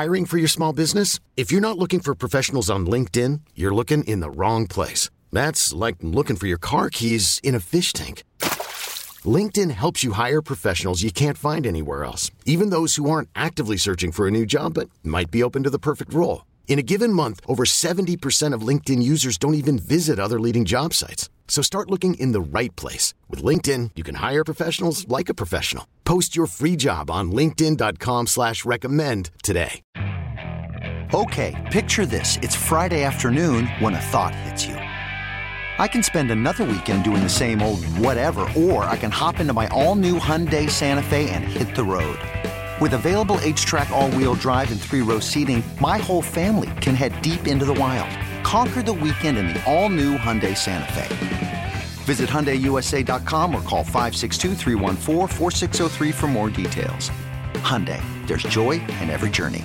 Hiring for your small business? If you're not looking for professionals on LinkedIn, you're looking in the wrong place. That's like looking for your car keys in a fish tank. LinkedIn helps you hire professionals you can't find anywhere else, even those who aren't actively searching for a new job but might be open to the perfect role. In a given month, over 70% of LinkedIn users don't even visit other leading job sites. So start looking in the right place. With LinkedIn, you can hire professionals like a professional. Post your free job on linkedin.com/recommend today. Okay, picture this. It's Friday afternoon when a thought hits you. I can spend another weekend doing the same old whatever, or I can hop into my all-new Hyundai Santa Fe and hit the road. With available H-Track all-wheel drive and 3-row seating, my whole family can head deep into the wild. Conquer the weekend in the all-new Hyundai Santa Fe. Visit HyundaiUSA.com or call 562-314-4603 for more details. Hyundai, there's joy in every journey.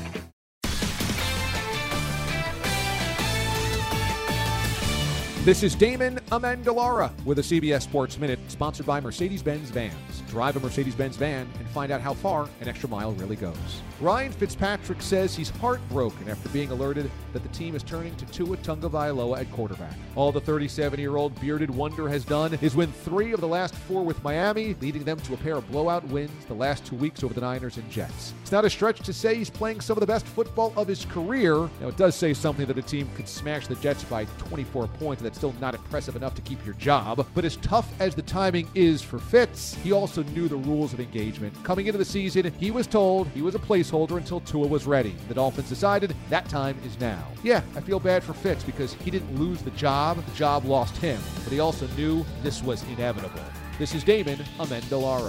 This is Damon Amendolara with a CBS Sports Minute, sponsored by Mercedes-Benz Vans. Drive a Mercedes-Benz van and find out how far an extra mile really goes. Ryan Fitzpatrick says he's heartbroken after being alerted that the team is turning to Tua Tagovailoa at quarterback. All the 37-year-old bearded wonder has done is win 3 of the last 4 with Miami, leading them to a pair of blowout wins the last 2 weeks over the Niners and Jets. It's not a stretch to say he's playing some of the best football of his career. Now, it does say something that a team could smash the Jets by 24 points. That's still not impressive enough to keep your job. But as tough as the timing is for Fitz, he also knew the rules of engagement. Coming into the season, he was told he was a placeholder until Tua was ready. The Dolphins decided that time is now. Yeah, I feel bad for Fitz because he didn't lose the job lost him. But he also knew this was inevitable. This is Damon Amendolara.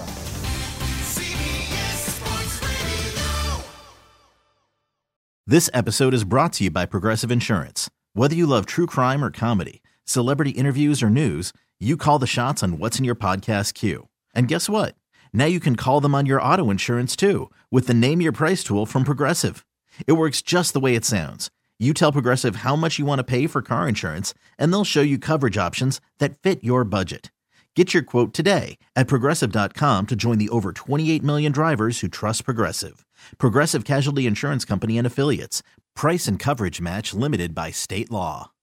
This episode is brought to you by Progressive Insurance. Whether you love true crime or comedy, celebrity interviews or news, you call the shots on what's in your podcast queue. And guess what? Now you can call them on your auto insurance too with the Name Your Price tool from Progressive. It works just the way it sounds. You tell Progressive how much you want to pay for car insurance, and they'll show you coverage options that fit your budget. Get your quote today at Progressive.com to join the over 28 million drivers who trust Progressive. Progressive Casualty Insurance Company and Affiliates. Price and coverage match limited by state law.